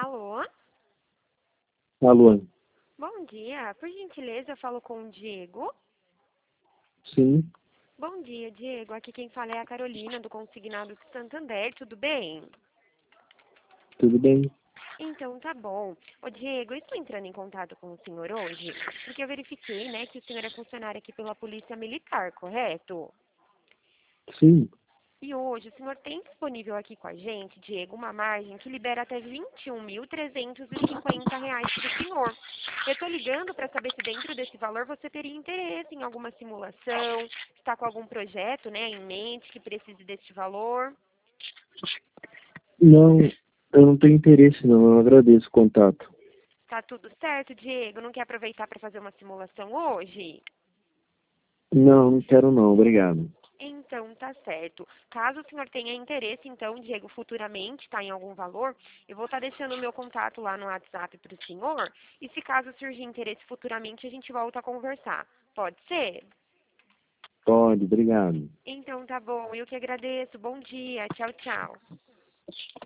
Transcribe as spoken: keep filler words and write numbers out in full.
Alô? Alô? Bom dia. Por gentileza, eu falo com o Diego. Sim, Bom dia, Diego. Aqui quem fala é a Carolina, do Consignado Santander. Tudo bem? tudo bem? Então, tá bom. Ô, Diego, eu estou entrando em contato com o senhor hoje porque eu verifiquei, né, que o senhor é funcionário aqui pela Polícia Militar, correto? Sim, E hoje o senhor tem disponível aqui com a gente, Diego, uma margem que libera até vinte e um mil trezentos e cinquenta reais para o senhor. Eu estou ligando para saber se dentro desse valor você teria interesse em alguma simulação, está com algum projeto, né, em mente que precise deste valor. não, eu não tenho interesse não, eu agradeço o contato. Tá tudo certo, Diego? Não quer aproveitar para fazer uma simulação hoje? Não, não quero não, obrigado. Então, tá certo. Caso o senhor tenha interesse, então, Diego, futuramente, tá em algum valor, eu vou estar deixando o meu contato lá no WhatsApp para o senhor. E se caso surgir interesse futuramente, a gente volta a conversar. Pode ser? Pode, obrigado. Então, tá bom. Eu que agradeço. Bom dia. Tchau, tchau.